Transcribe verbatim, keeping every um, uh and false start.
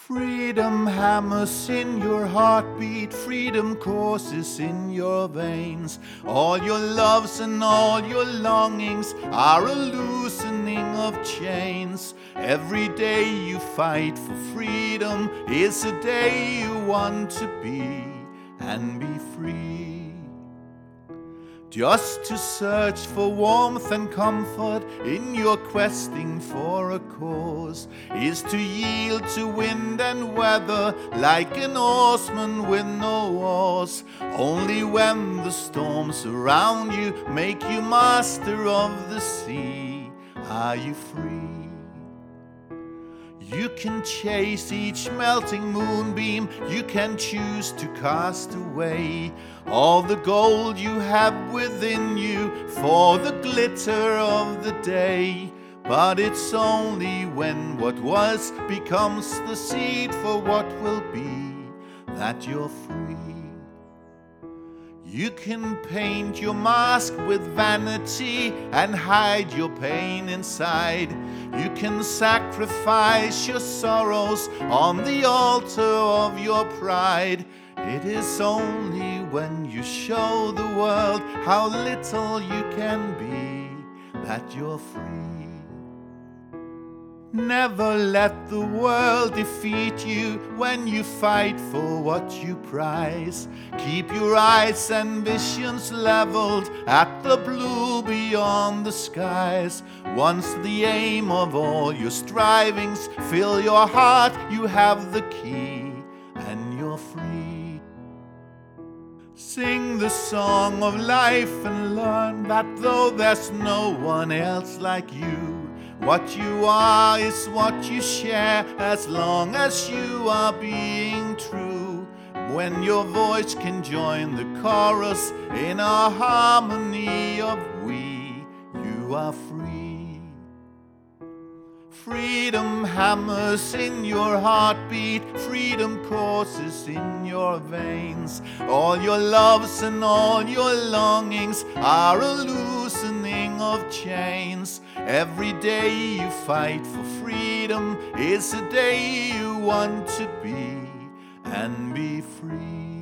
Freedom hammers in your heartbeat, freedom courses in your veins. All your loves and all your longings are a loosening of chains. Every day you fight for freedom is a day you want to be and be free. Just to search for warmth and comfort in your questing for a cause is to yield to wind and weather like an oarsman with no oars. Only when the storms around you make you master of the sea are you free. You can chase each melting moonbeam, you can choose to cast away all the gold you have within you for the glitter of the day. But it's only when what was becomes the seed for what will be that you're free. You can paint your mask with vanity and hide your pain inside. You can sacrifice your sorrows on the altar of your pride. It is only when you show the world how little you can be that you're free. Never let the world defeat you when you fight for what you prize. Keep your eyes and visions leveled at the blue beyond the skies. Once the aim of all your strivings fill your heart, you have the key and you're free. Sing the song of life and learn that though there's no one else like you, what you are is what you share, as long as you are being true. When your voice can join the chorus in a harmony of we, you are free. Freedom hammers in your heartbeat, freedom courses in your veins. All your loves and all your longings are a loosening of chains. Every day you fight for freedom is a day you want to be and be free.